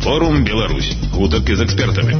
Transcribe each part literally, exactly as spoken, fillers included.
Форум Беларусь. Гутарки з экспертами.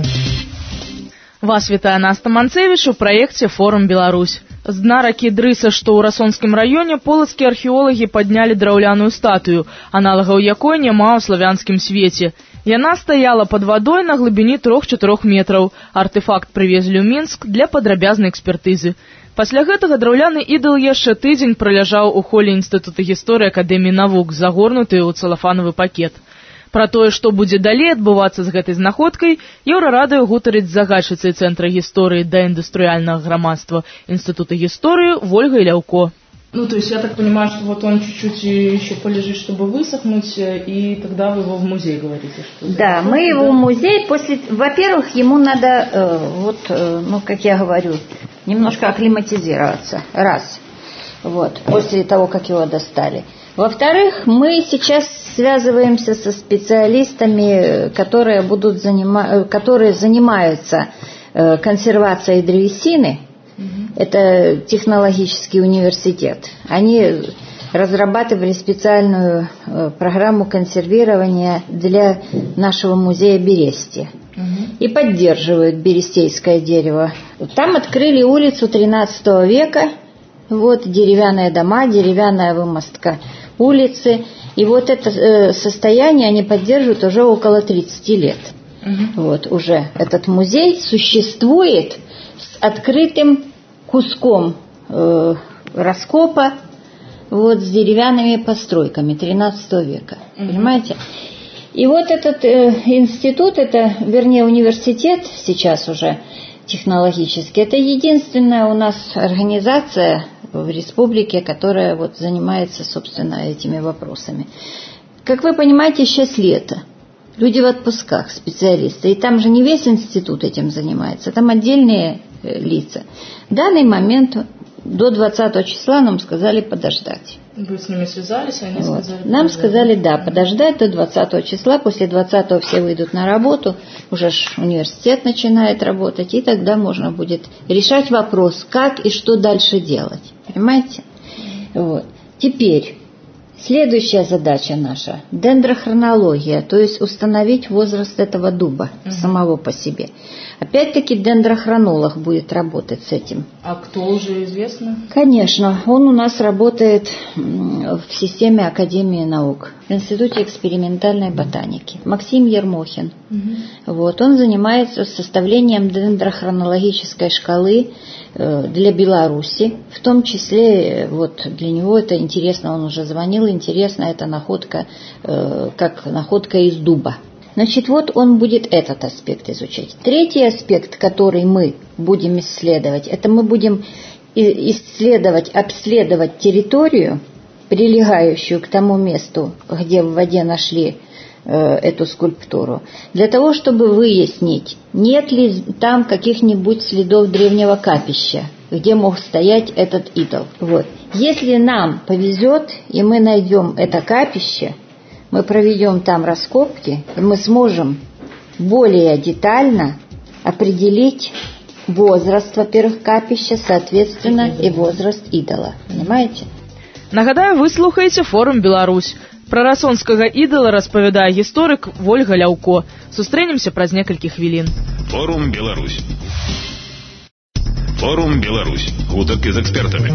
Вас вітае Наста Манцевич у праекце «Форум Беларусь». З дна ракі Дрыса, што ў Расонскім раёне, полацкія археолагі паднялі драўляную статую, аналагаў якой няма ў славянскім свеце. Яна стаяла пад вадой на глыбіні трох-чатырох метраў. Артефакт прывезлі ў Мінск для падрабязнай экспертызы. Пасля гэтага драўляны ідал яшчэ тыдзень праляжаў у холе Інстытута гісторыі Акадэміі навук, загорнуты ў цэлафанавы пакет. Пра тое, што будзе далей адбывацца з гэтай знаходкай, Еўрарадыё гутарыць з загадчыцай Цэнтра гісторыі да індустрыяльнага грамадства Института гісторыі Вольгай Ляўко. Ну, то есть я так понимаю, что вот он чуть-чуть еще полежит, чтобы высохнуть, и тогда вы его в музей говорите? Что да, мы его да? в музей после... Во-первых, ему надо, э, вот, э, ну, как я говорю, немножко акклиматизироваться. Раз. Вот, после того, как его достали. Во-вторых, мы сейчас связываемся со специалистами, которые, будут занима... которые занимаются э, консервацией древесины. Это технологический университет. Они разрабатывали специальную э, программу консервирования для нашего музея Берестия. Угу. И поддерживают берестейское дерево. Там открыли улицу тринадцатого века. Вот деревянные дома, деревянная вымостка улицы. И вот это э, состояние они поддерживают уже около тридцати лет. Угу. Вот уже этот музей существует с открытым куском э, раскопа вот, с деревянными постройками тринадцатого века. Mm-hmm. Понимаете? И вот этот э, институт, это, вернее, университет сейчас уже технологический, это единственная у нас организация в республике, которая вот, занимается, собственно, этими вопросами. Как вы понимаете, сейчас лето. Люди в отпусках, специалисты. И там же не весь институт этим занимается, там отдельные э, лица. В данный момент до двадцатого числа нам сказали подождать. Вы с ними связались, они вот. сказали? Нам сказали, да, подождать до двадцатого числа. После двадцатого все выйдут на работу, уже ж университет начинает работать, и тогда можно будет решать вопрос, как и что дальше делать. Понимаете? Вот. Теперь... Следующая задача наша – дендрохронология, то есть установить возраст этого дуба угу. самого по себе. Опять-таки дендрохронолог будет работать с этим. А кто уже известно? Конечно, он у нас работает в системе Академии наук, в Институте экспериментальной ботаники. Максим Ермохин. Угу. Вот, он занимается составлением дендрохронологической шкалы для Беларуси, в том числе вот для него это интересно, он уже звонил, интересно, это находка, э, как находка из дуба. Значит, вот он будет этот аспект изучать. Третий аспект, который мы будем исследовать, это мы будем исследовать, обследовать территорию, прилегающую к тому месту, где в воде нашли эту скульптуру, для того, чтобы выяснить, нет ли там каких-нибудь следов древнего капища, где мог стоять этот идол. Вот. Если нам повезет, и мы найдем это капище, мы проведем там раскопки, и мы сможем более детально определить возраст, во-первых, капища, соответственно, и возраст идола. Понимаете? Нагадаю, вы слухаете «Форум Беларусь». Пра расонскага ідала распавядае гісторык Вольга Ляўко. Сустрэнемся праз некалькі хвілін. Форум Беларусь. Форум Беларусь. Гутарки з экспертами.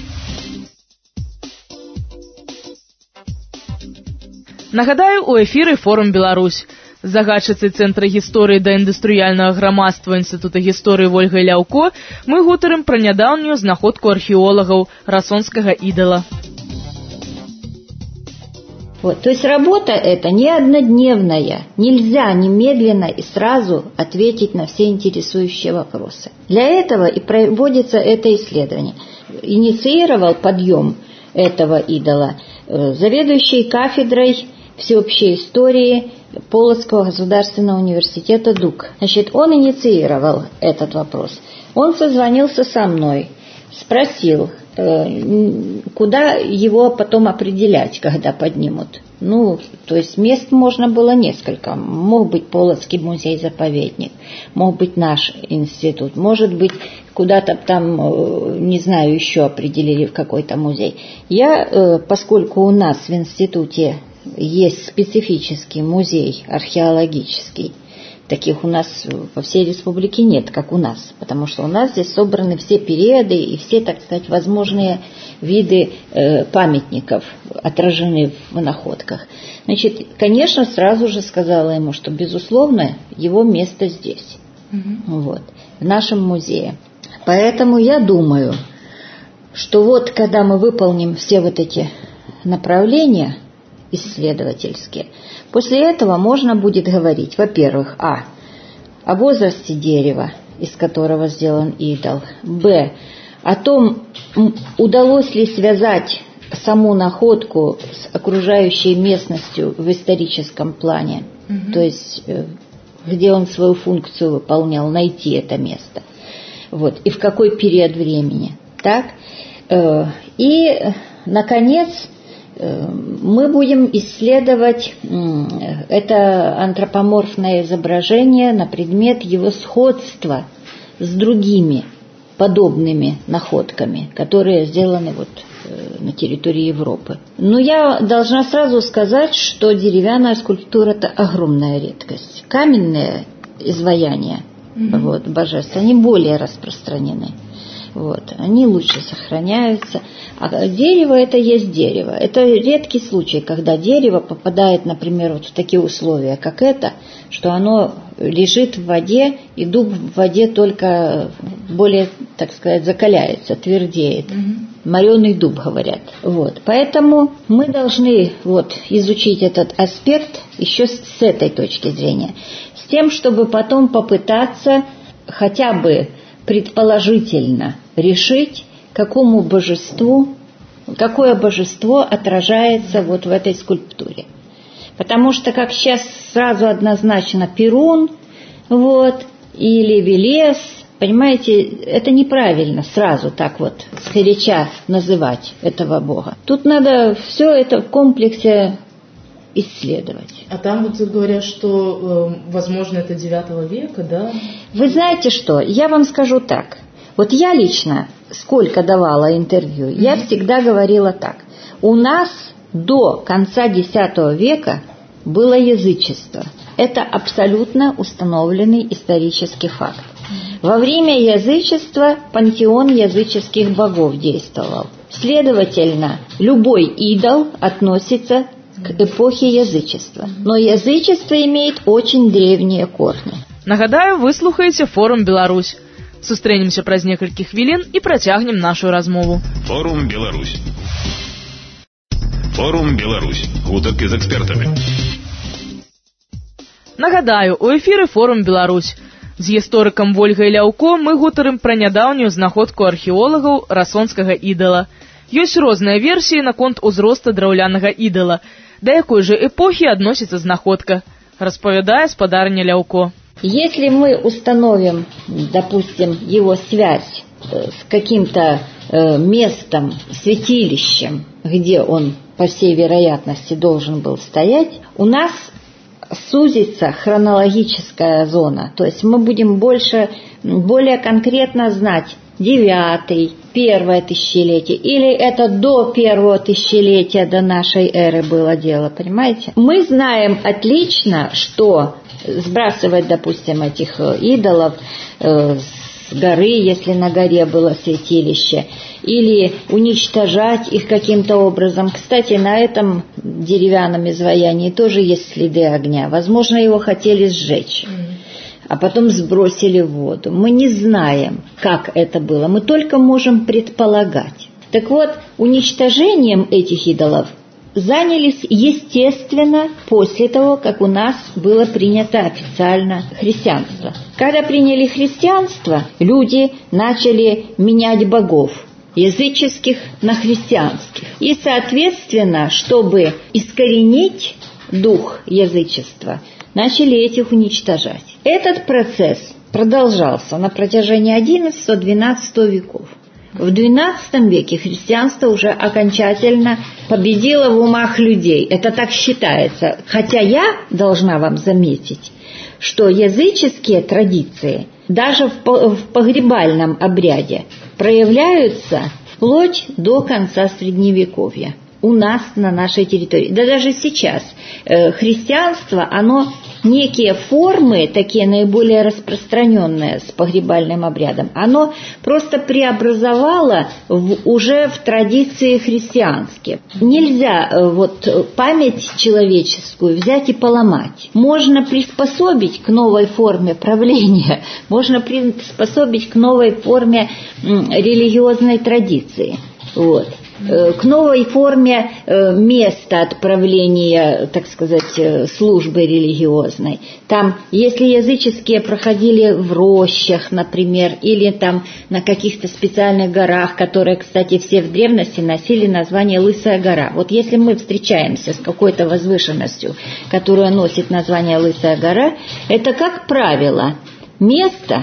Нагадаю, у эфіры «Форум Беларусь». З загадчыцай Цэнтра гісторыі да індустрыяльнага грамадства Інстытута гісторыі Вольгай Ляўко мы гутарым пра нядаўнюю знаходку археолагаў расонскага ідала. Вот, то есть работа эта не однодневная, нельзя немедленно и сразу ответить на все интересующие вопросы. Для этого и проводится это исследование. Инициировал подъем этого идола заведующий кафедрой всеобщей истории Полоцкого государственного университета ДУК. Значит, он инициировал этот вопрос. Он созвонился со мной, спросил, куда его потом определять, когда поднимут. Ну, то есть мест можно было несколько. Мог быть Полоцкий музей-заповедник, мог быть наш институт, может быть куда-то там, не знаю, еще определили в какой-то музей. Я, поскольку у нас в институте есть специфический музей археологический. Таких у нас по всей республике нет, как у нас, потому что у нас здесь собраны все периоды и все, так сказать, возможные виды э, памятников отражены в находках. Значит, конечно, сразу же сказала ему, что, безусловно, его место здесь, mm-hmm. вот, в нашем музее. Поэтому я думаю, что вот когда мы выполним все вот эти направления исследовательские, после этого можно будет говорить, во-первых, а. о возрасте дерева, из которого сделан идол, б. о том, удалось ли связать саму находку с окружающей местностью в историческом плане, угу. то есть где он свою функцию выполнял, найти это место, вот, и в какой период времени, так, и, наконец, мы будем исследовать это антропоморфное изображение на предмет его сходства с другими подобными находками, которые сделаны вот на территории Европы. Но я должна сразу сказать, что деревянная скульптура – это огромная редкость. Каменные изваяния mm-hmm. вот, божеств, они более распространены. Вот, они лучше сохраняются. А дерево – это есть дерево. Это редкий случай, когда дерево попадает, например, вот в такие условия, как это, что оно лежит в воде, и дуб в воде только более, так сказать, закаляется, твердеет. Mm-hmm. Мореный дуб, говорят. Вот. Поэтому мы должны вот, изучить этот аспект еще с, с этой точки зрения, с тем, чтобы потом попытаться хотя бы предположительно решить, какому божеству, какое божество отражается вот в этой скульптуре. Потому что, как сейчас сразу однозначно Перун, вот, или Велес, понимаете, это неправильно сразу так вот сгоряча называть этого бога. Тут надо все это в комплексе исследовать. А там вот говорят, что, э, возможно, это девятого века, да? Вы знаете что, я вам скажу так. Вот я лично, сколько давала интервью, mm-hmm. я всегда говорила так. У нас до конца десятого века было язычество. Это абсолютно установленный исторический факт. Mm-hmm. Во время язычества пантеон языческих богов действовал. Следовательно, любой идол относится к эпохе язычества. Но язычество имеет очень древние корни. Нагадаю, вы слухаеце Форум Беларусь. Сустрэнемся праз некалькі хвілін і працягнем нашу размову. Форум Беларусь. Форум Беларусь. Гутаркі з экспертамі. Нагадаю, у эфіры Форум Беларусь. З гісторыкам Вольгай Ляўко мы гутарым пра нядаўнюю знаходку археолагаў расонскага ідала. Ёсць розныя версіі наконт узроста драўлянага ідала. Да якой же эпохі адносіцца знаходка, распавядае спадарня Ляўко. Если мы установим, допустим, его связь с каким-то э, местом, святилищем, где он, по всей вероятности, должен был стоять, у нас сузится хронологическая зона. То есть мы будем больше, более конкретно знать девятый, первое тысячелетие, или это до первого тысячелетия до нашей эры было дело, понимаете? Мы знаем отлично, что сбрасывать, допустим, этих идолов э, с горы, если на горе было святилище, или уничтожать их каким-то образом. Кстати, на этом деревянном изваянии тоже есть следы огня. Возможно, его хотели сжечь, а потом сбросили в воду. Мы не знаем, как это было, мы только можем предполагать. Так вот, уничтожением этих идолов занялись, естественно, после того, как у нас было принято официально христианство. Когда приняли христианство, люди начали менять богов, языческих на христианских. И, соответственно, чтобы искоренить дух язычества, начали этих уничтожать. Этот процесс продолжался на протяжении одиннадцатого-двенадцатого веков. В двенадцатом веке христианство уже окончательно победило в умах людей. Это так считается. Хотя я должна вам заметить, что языческие традиции даже в погребальном обряде проявляются вплоть до конца Средневековья. у нас на нашей территории. Да даже сейчас э, христианство, оно некие формы, такие наиболее распространенные с погребальным обрядом, оно просто преобразовало в, уже в традиции христианские. Нельзя э, вот память человеческую взять и поломать. Можно приспособить к новой форме правления, можно приспособить к новой форме м, религиозной традиции. Вот. К новой форме места отправления, так сказать, службы религиозной. Там, если языческие проходили в рощах, например, или там на каких-то специальных горах, которые, кстати, все в древности носили название Лысая гора. Вот если мы встречаемся с какой-то возвышенностью, которая носит название Лысая гора, это, как правило, место,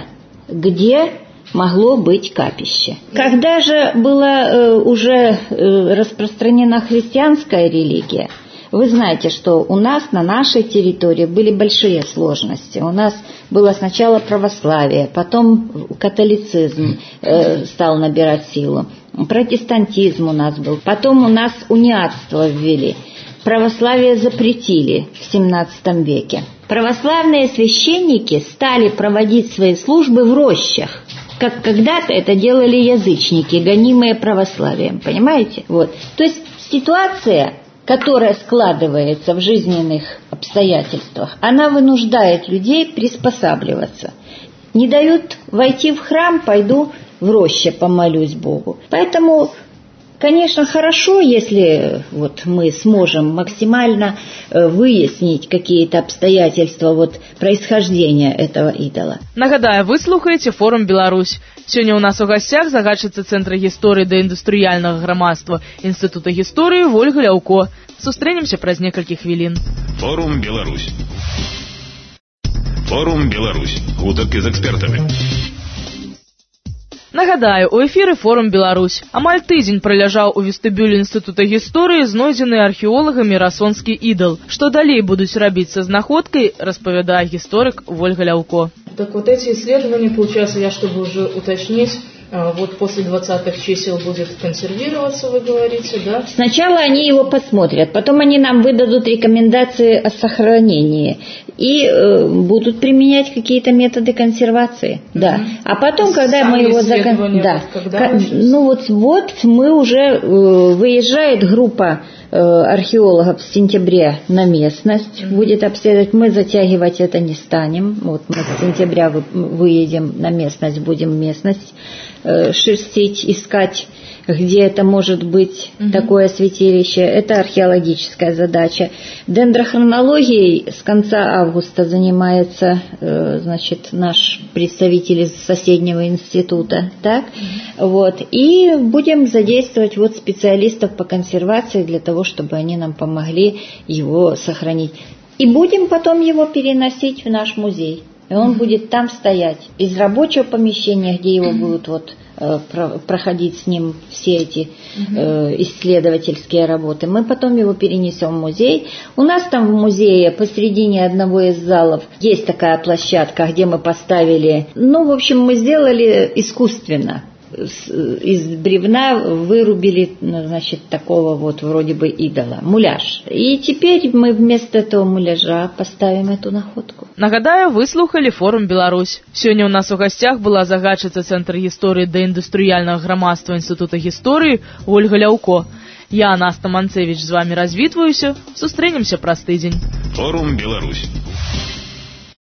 где могло быть капище. Когда же была э, уже э, распространена христианская религия, вы знаете, что у нас на нашей территории были большие сложности. У нас было сначала православие, потом католицизм э, стал набирать силу, протестантизм у нас был, потом у нас униатство ввели, православие запретили в семнадцатом веке. Православные священники стали проводить свои службы в рощах, как когда-то это делали язычники, гонимые православием, понимаете? Вот. То есть ситуация, которая складывается в жизненных обстоятельствах, она вынуждает людей приспосабливаться. Не дают войти в храм, пойду в роще помолюсь Богу. Поэтому, конечно, хорошо, если вот мы сможем максимально выяснить какие-то обстоятельства вот происхождения этого идола. Нагадаю, вы слухаете форум «Беларусь». Сёння у нас у гостях загадчыца Центра гісторыі да індустрыяльнага грамадства Інстытута гісторыі Вольга Ляўко. Сустрэнемся праз некалькі хвілін. Форум «Беларусь». Форум «Беларусь». Гутаркі з экспертамі. Нагадаю, у эфіры форум «Беларусь». Амаль тыдзень праляжаў у вестыбюлі Інстытута гісторыі знойдзены археолагамі расонскі ідал. Што далей будуць рабіць са знаходкай, распавядае гісторык Вольга Ляўко. Так вот эти исследования, получается, я чтобы уже уточнить, вот после двадцатых чисел будет консервироваться, вы говорите, да? Сначала они его посмотрят, потом они нам выдадут рекомендации о сохранении и э, будут применять какие-то методы консервации, mm-hmm. да. А потом, когда Сами мы его закон... да, вот когда ну вот вот мы уже э, выезжает группа э, археологов в сентябре на местность, mm-hmm. будет обследовать. Мы затягивать это не станем. Вот мы с сентября вы, выедем на местность, будем местность шерстить, искать, где это может быть, угу. такое святилище. Это археологическая задача. Дендрохронологией с конца августа занимается, значит, наш представитель из соседнего института, так? Угу. Вот. И будем задействовать вот специалистов по консервации для того, чтобы они нам помогли его сохранить. И будем потом его переносить в наш музей. И он mm-hmm. будет там стоять. Из рабочего помещения, где его mm-hmm. будут вот, э, про, проходить с ним все эти э, исследовательские работы, мы потом его перенесем в музей. У нас там в музее посредине одного из залов есть такая площадка, где мы поставили, ну, в общем, мы сделали искусственно. Из бревна вырубили, значит, такого вот вроде бы идола, муляж. И теперь мы вместо этого муляжа поставим эту находку. Нагадаю, вы слухали форум «Беларусь». Сёння у нас у гостях была загадчыца Центра гісторыі да індустрыяльнага грамадства Інстытута гісторыі Вольга Ляўко. Я, Наста Манцевич, з вами развітваюся. Сустрэнемся праз тыдзень. Форум «Беларусь».